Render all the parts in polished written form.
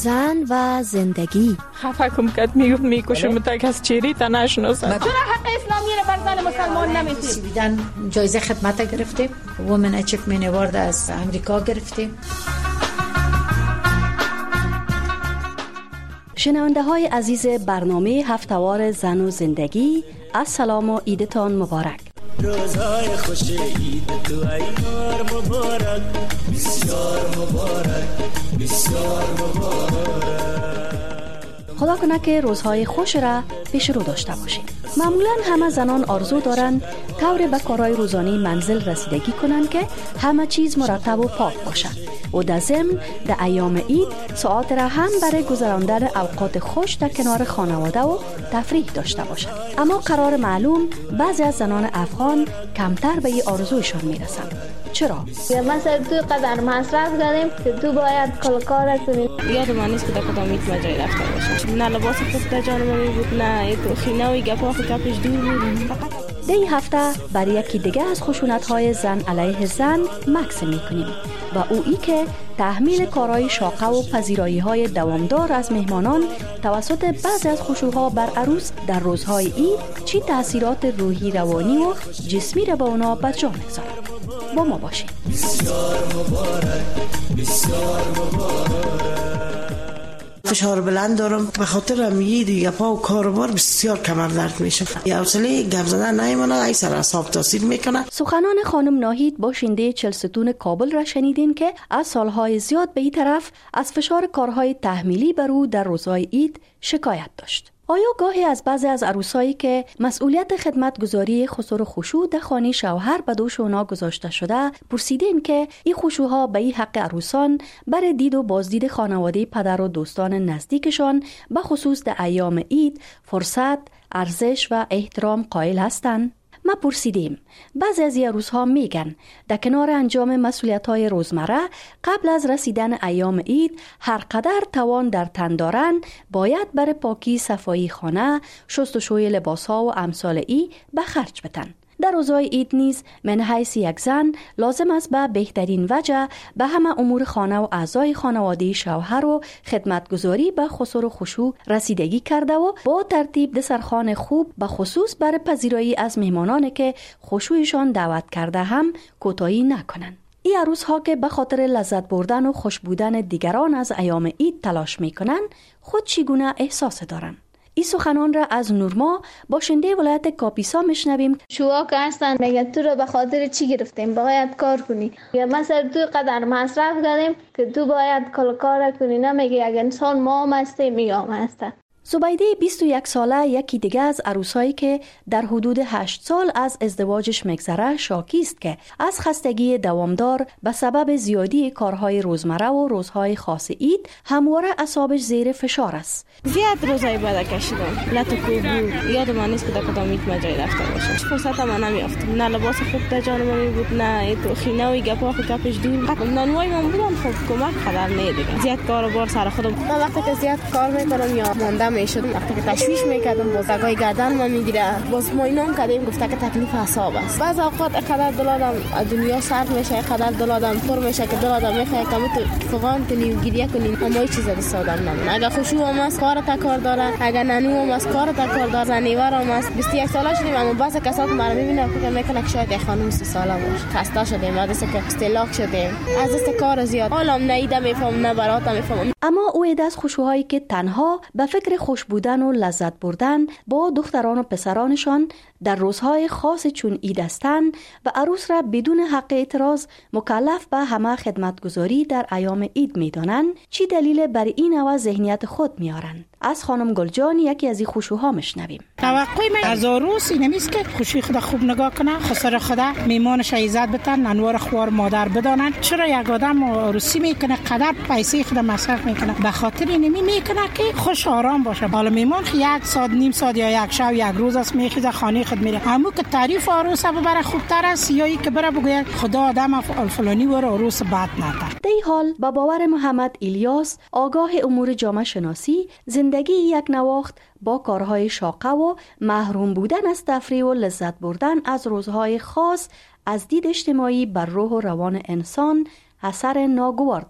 زن و زندگی. خفه کم کد میکشم تا کس چیری تا نشناسه. چرا حق اسلامی رو بر زن مسلمان نمیتیم؟ سویدن جایزه خدمت گرفتیم، وومن اچیومنت اوارد از امریکا گرفتیم. شنونده های عزیز برنامه هفتهوار زن و زندگی، السلام و عیدتان مبارک. روزهای خوش عید تو ایار مبارک، بسیار مبارک، بسیار مبارک. خدا کنه که روزهای خوش را پیش رو داشته باشید. معمولا همه زنان آرزو دارند طور به کارهای روزانه منزل رسیدگی کنند که همه چیز مرتب و پاک باشد و در ضمن در ایام عید ساعات را هم برای گذراندن اوقات خوش در کنار خانواده و تفریح داشته باشد. اما قرار معلوم بعضی از زنان افغان کمتر به این آرزویشان میرسند. چرا؟ مثلا تو قدر مصرف کردیم که تو باید کل کار کنیم. یادم نیست که در کدام ایت مجایی رفته باشم. نه لباس خوب در جانم بود، نه خینه و گپا و کپش دور بود. در این هفته برای یکی دیگه از خشونت‌های زن علیه زن مکس می‌کنیم و او ای که تحمیل کارهای شاقه و پذیرایی‌های دوامدار از مهمانان توسط بعضی از خشوها بر عروس در روزهای عید چی تأثیرات روحی، روانی و جسمی را به اونا بجا می‌گذارد. با ما باشید. بسیار مبارک، بسیار مبارک. فشار بلند دارم، به خاطر امی دیگه پا و کاروبار بسیار کمر درد میشه. حوصله گپ زدن نمیمونه، ای سر اعصاب تاثیر میکنه. سخنان خانم ناهید باشنده چلستون کابل را شنیدین که از سالهای زیاد به این طرف از فشار کارهای تحمیلی بر او در روزهای عید شکایت داشت. آیا گاهی از بعضی از عروسایی که مسئولیت خدمتگزاری خسر و خشوع در خانه شوهر به دوش اونا گذاشته شده پرسیدین که این خشوعها به این حق عروسان برای دید و بازدید خانواده پدر و دوستان نزدیکشان به خصوص در ایام عید فرصت، ارزش و احترام قائل هستند؟ ما پرسیدیم. بعضی از عروس‌ها میگن در کنار انجام مسئولیت‌های روزمره قبل از رسیدن ایام عید هر قدر توان در تن دارن باید برای پاکی صفایی خانه، شستشوی لباس‌ها و امثال ای به خرج بدن. در روزهای عید نیز من حیث یک زن لازم است به بهترین وجه به همه امور خانه و اعضای خانواده شوهر و خدمتگزاری به خسر و خشوع رسیدگی کرده و با ترتیب دسترخوان خوب به خصوص برای پذیرایی از مهمانانی که خشوعشان دعوت کرده هم کوتاهی نکنند. این عروس‌ها که به خاطر لذت بردن و خوش بودن دیگران از ایام عید تلاش میکنن خود چگونه احساس دارند؟ این سخنان را از نورما باشنده ولایت کاپیسا میشنویم. شوها که هستن میگه تو رو به خاطر چی گرفتیم، باید کار کنی. یا مثلا تو قدر مصرف کردیم که تو باید کل کار کنی. نمیگه اگه انسان ما هم هسته میام هسته. زبیده 21 ساله یکی دیگه از عروسایی که در حدود 8 سال از ازدواجش میگذره شاکی است که از خستگی دوامدار به سبب زیادی کارهای روزمره و روزهای خاص عید همواره اعصابش زیر فشار است. زیاد روزای بعد کشیدم. لطو کوبو یادم نیست که در کدام ایت مجایی رفته باشم. فرصت من نمیافتم. نه لباس خوب در جانم بود، نه خینه و گپا و کپش دور. نانوای من بودم خب کمک خبر نه دیگه. زیاد کاربار سر خودم. وقتی که زیاد کار میکنم یا مونده میشدم، وقتی که تشویش میکردم بازگاه گردن ما میگیره، باز ما اینام کردیم گفته که تکلیف اعصاب است. بعض اوقات اقدر دلادم دنیا سرد میشه، اقدر دلادم پر میشه که دلادم میخواد که فقان کنی و گریه کنی، اما هیچ چیز دست آدم نمیاد. اگه خشوع هم از کار تا کار داره، اگه نانو هم از کار تا کار داره، زنیور هم از 21 ساله شدیم، اما بعضی کسات ما رو میبینه فکر میکنه که شاید خانم 30 ساله باشه. خسته شدیم، عادت که استلاک شدیم، از دست کار زیاد حالم نیده میفهم نه برات میفهم. اما او از خشوعایی که تنها به فکر خوش بودن و لذت بردن با دختران و پسرانشان در روزهای خاص چون عید هستند و عروس را بدون حق اعتراض مکلف به همه خدمتگزاری در ایام عید میدانند، چی دلیل بر این نوع ذهنیت خود میارند؟ از خانم گلجان یکی از این خشوعها میشنویم. توقع من از عروس اینمیست که خوشی خدا خوب نگاه کنه، خسر خدا میمانش عزت بتن، انوار خوار مادر بدانن. چرا یک آدم عروسی میکنه قدر پیسه خدا مصرف میکنه؟ به خاطر اینمی میکنه که خوش آرام باشه. حالا میمان یک ساعت نیم ساعت یا یک شب یک روز است میخیزه خانه خود میره. همون که تعریف عروس ببره خوبتر است یا ای که بره بگه خدا آدم فلانی ور عروس بد نداره. در این حال با باور محمد الیاس آگاه امور جامعه شناسی، زندگی یک نواخت با کارهای شاقه و محروم بودن از تفریح و لذت بردن از روزهای خاص از دید اجتماعی بر روح و روان انسان اثر ناگوار دارد.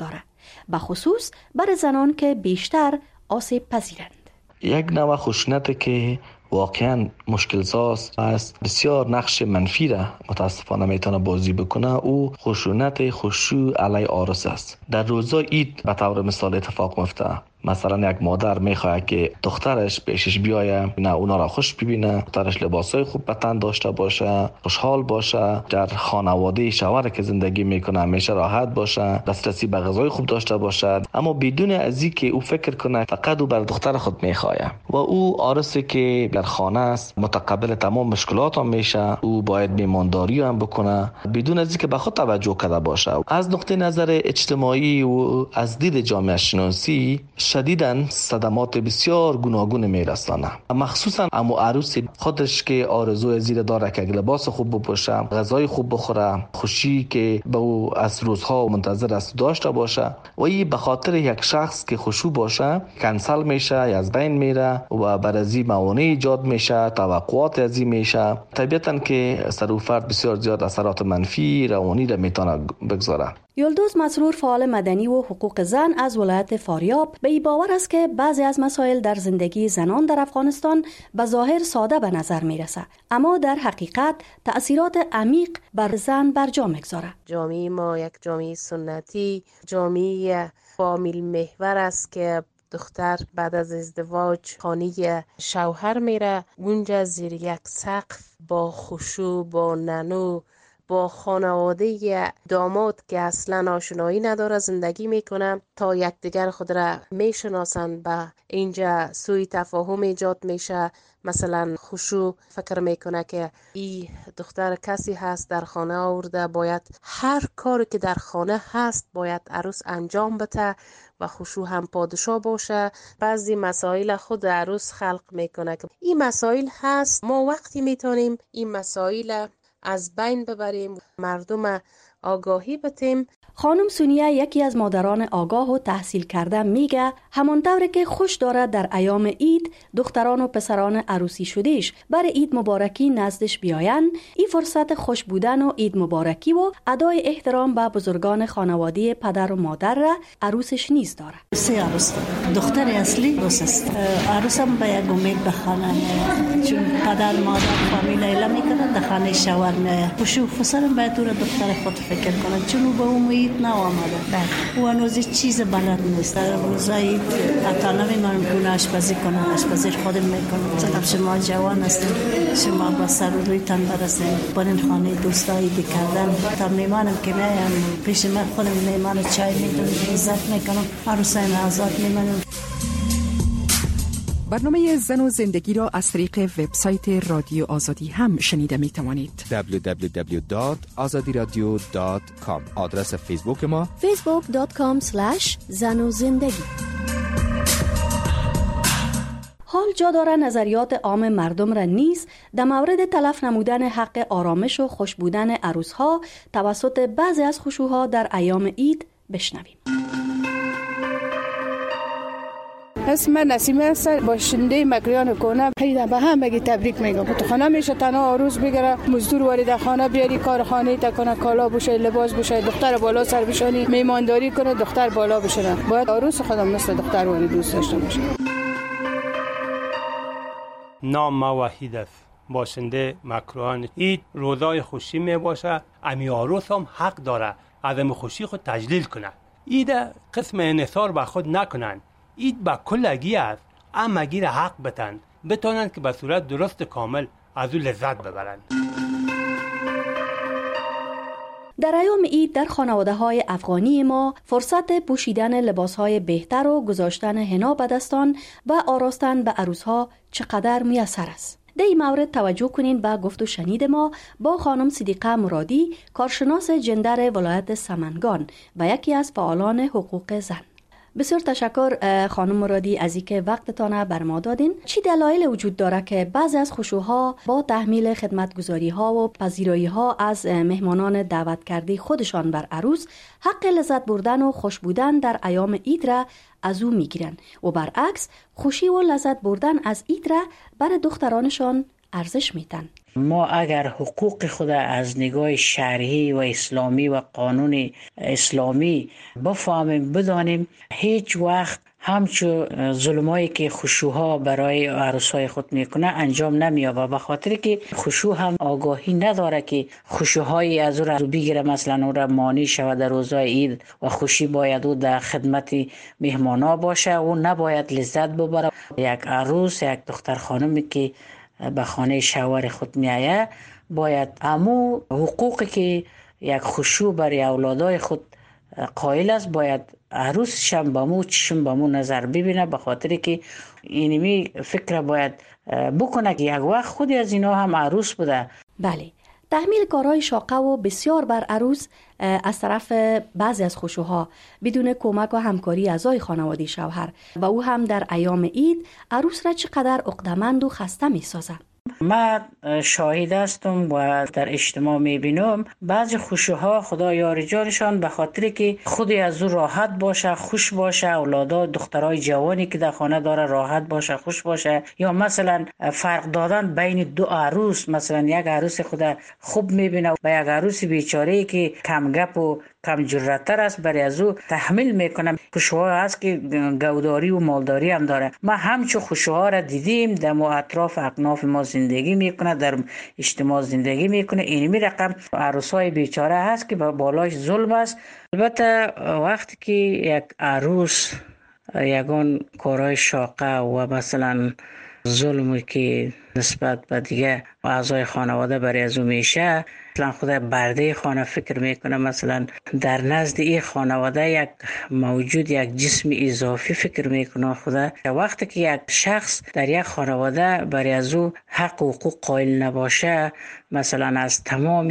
به خصوص برای زنان که بیشتر آسیب پذیرند. یک نوع خشونت که واقعا مشکل ساز است، بسیار نقش منفی را متاسفانه میتونه بازی بکنه، او خشونت خشوع علی عروس است. در روزای عید به طور مثال اتفاق میفته، مثلا یک مادر میخواد که دخترش پیشش بیایه، نه اونا را خوش ببینه، دخترش لباسای خوب به تن داشته باشه، خوشحال باشه، در خانواده شوهر که زندگی میکنه همیشه راحت باشه، دسترسی به غذای خوب داشته باشه، اما بدون از اینکه او فکر کنه فقط او بر دختر خود میخواد و او عروسی که در خانه است متقبل تمام مشکلات هم میشه، او باید میمانداری هم بکنه بدون از اینکه به خود توجه کرده باشه. از نقطه نظر اجتماعی و از دید جامعه شناسی شدیداً صدمات بسیار گوناگون میرسانه، مخصوصا امو عروس خودش که آرزوی زیر داره که لباس خوب بپوشه، غذای خوب بخوره، خوشی که به او از روزها منتظر است داشته باشه و این به خاطر یک شخص که خشوع باشه کنسل میشه، از بین میره و بر از این موانع ایجاد میشه، توقعات از این میشه، طبیعتاً که سر و فرد بسیار زیاد اثرات منفی روانی را میتونه بگذاره. یلدوز مسرور فعال مدنی و حقوق زن از ولایت فاریاب به این باور است که بعضی از مسائل در زندگی زنان در افغانستان به ظاهر ساده به نظر می رسد، اما در حقیقت تأثیرات عمیق بر زن برجا می‌گذارد. جامعه ما یک جامعه سنتی، جامعه فامیل محور است که دختر بعد از ازدواج خانه شوهر میره، اونجا زیر یک سقف با خشوع، با ننو، با خانواده داماد که اصلا آشنایی نداره زندگی میکنه تا یکدیگر خود را میشناسن. به اینجا سوء تفاهم ایجاد میشه. مثلا خشوع فکر میکنه که این دختر کسی هست در خانه آورده، باید هر کاری که در خانه هست باید عروس انجام بده و خشوع هم پادشاه باشه. بعضی مسائل خود عروس خلق میکنه که این مسائل هست، ما وقتی میتونیم این مسائل از بین ببریم، مردم آگاهی بدیم. خانم سونیا یکی از مادران آگاه و تحصیل کرده میگه همانطور که خوش دارد در ایام عید دختران و پسران عروسی شدهش برای عید مبارکی نزدش بیاین، این فرصت خوش بودن و عید مبارکی و ادای احترام به بزرگان خانواده پدر و مادر را عروسش نیز داره. سه عروس دختر اصلی دوست عروسم به یک امید بخانه چون پدر مادر فامیل ایلا میکنن در خانه شوهر میاد. خوشو خسرم باید دور دختر خود فکر کنه چون به امید نوامده و هنوز چیز بلد نیست. در روزای حتی نمیمانم کنه آشپزی کنه، آشپزی خودم میکنم. چطور شما جوان هستیم، شما با سر و روی تندرستیم، برین خانه دوستایی کردن تا میمانم که میام پیش من خودم میمانم چای میدونم، عزت میکنم، عروسای آزاد میمانم. برنامه زن و زندگی را از طریق وبسایت رادیو آزادی هم شنیده می توانید. www.azadiradio.com. آدرس فیسبوک ما facebook.com/zanozindagi. حال جا داره نظریات عام مردم را نیز در مورد تلف نمودن حق آرامش و خوش بودن عروسها توسط بعضی از خشوعها در ایام عید بشنویم. اسم من نسیمه است، باشنده مکریان کنه. خیلی به هم بگی تبریک میگم. تو خانه میشه تنها عروس بگیره، مزدور وارد خانه بیاری، کار خانه تا کنه، کالا بشه، لباس بشه، دختر بالا سر بشانی، میمانداری کنه، دختر بالا بشه. باید عروس خودم مثل دختر واری دوست داشته باشه. نام ما وحید است، باشنده مکریان. عید روزای خوشی می باشه، امی عروس هم حق داره از ام خوشی خود تجلیل کنه. عید قسم انحصار به خود نکنن. عید با کلگی است، اما گیر حق بتن بتونن که به صورت درست کامل از او لذت ببرن. در ایام عید در خانواده‌های افغانی ما فرصت پوشیدن لباس‌های بهتر و گذاشتن حنا به دستان و آراستن به عروس‌ها چقدر میسر است. در این مورد توجه کنین به گفت و شنید ما با خانم صدیقه مرادی، کارشناس جندر ولایت سمنگان و یکی از فعالان حقوق زن. بسیار تشکر خانم مرادی از اینکه وقتتان بر ما دادین. چی دلایل وجود داره که بعضی از خشوعها با تحمیل خدمتگزاری‌ها و پذیرایی‌ها از مهمانان دعوت کرده خودشان بر عروس حق لذت بردن و خوش بودن در ایام عید را از او میگیرن و برعکس خوشی و لذت بردن از عید را بر دخترانشان ارزش میدن؟ ما اگر حقوق خود از نگاه شرعی و اسلامی و قانون اسلامی بفهمیم بدانیم، هیچ وقت همچو ظلمایی که خشوها برای عروسای خود میکنه انجام نمیابه، به خاطر که خشوع هم آگاهی نداره که خشوهای از او را بگیره، مثلا او را مانع شود در روزای عید و خوشی باید او در خدمت مهمانا باشه، او نباید لذت ببره. یک عروس، یک دختر خانمی که به خانه شوهر خود میایه باید امو حقوقی که یک خشوع برای اولادای خود قائل است باید عروسش هم با مو چشم با مو نظر ببینه، به خاطر که اینمی فکر باید بکنه که یک وقت خودی از اینا هم عروس بوده. بله، تحمیل کارهای شاقه و بسیار بر عروس از طرف بعضی از خشوها بدون کمک و همکاری اعضای خانواده شوهر و او هم در ایام عید عروس را چقدر عقده‌مند و خسته می‌سازد. من شاهد هستم و در اجتماع میبینم بعضی خشوها خدا یار جانشان به خاطر که خودی از او راحت باشه، خوش باشه، اولادا دخترای جوانی که در خانه داره راحت باشه، خوش باشه، یا مثلا فرق دادن بین دو عروس، مثلا یک عروس خدا خوب میبینه و یک عروس بیچاره که کم گپ و کم جرأت‌تر است برای از او تحمل میکنم. خشوها هست که گوداری و مالداری هم داره. ما همچو خشوها را دیدیم در اطراف اکناف ما زندگی میکنه، در اجتماع زندگی میکنه. اینمی رقم عروسای بیچاره هست که بالاش ظلم است. البته وقتی که یک عروس یگان کارهای شاقه و مثلا ظلمی که نسبت به دیگه اعضای خانواده برای از او میشه، مثلا خدا برده خانه فکر میکنه، مثلا در نزد این خانواده یک موجود یک جسم اضافی فکر میکنه خدا. وقتی که یک شخص در یک خانواده برای از او حق و حقوق قائل نباشه، مثلا از تمام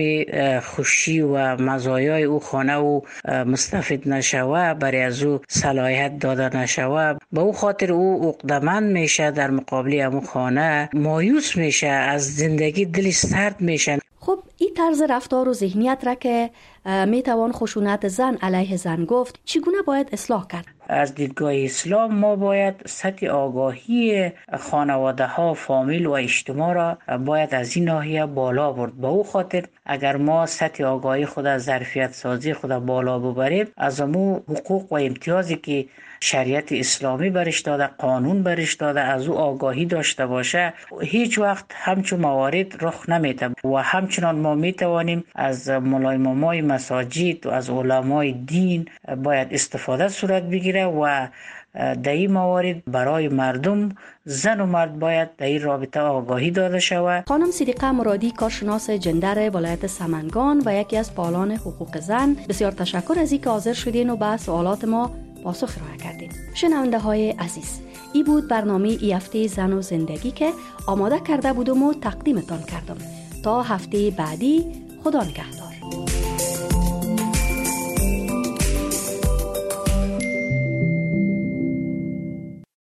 خوشی و مزایای او خانه او مستفید نشوه، برای از او صلاحیت داده نشوه، به او خاطر او عقده‌مند میشه، در مقابل امو خانه مایوس میشه، از زندگی دلش سرد میشه. خب این طرز رفتار و ذهنیت را که میتوان خشونت زن علیه زن گفت، چگونه باید اصلاح کرد؟ از دیدگاه اسلام ما باید سطح آگاهی خانواده ها، فامیل و اجتماع را باید از این ناحیه بالا برد. با او خاطر اگر ما سطح آگاهی خود، ظرفیت سازی خود بالا ببریم، از امو حقوق و امتیازی که شریعت اسلامی برش داده، قانون برش داده، از او آگاهی داشته باشه، هیچ وقت همچون موارد رخ نمیده. و همچنان ما میتوانیم از مولای مامای مساجد و از علمای دین باید استفاده صورت بگیره و در این موارد برای مردم، زن و مرد باید در این رابطه آگاهی داده شود. خانم صدیقه مرادی، کارشناس جندر ولایت سمنگان و یکی از فعالان حقوق زن، بسیار تشکر از اینکه حاضر شدین و به سوالات ما پاسخ ارائه کردین. شنونده های عزیز، این بود برنامه ای هفته زن و زندگی که آماده کرده بودم و تقدیمتان کردم. تا هفته بعدی، خدا نگهدار.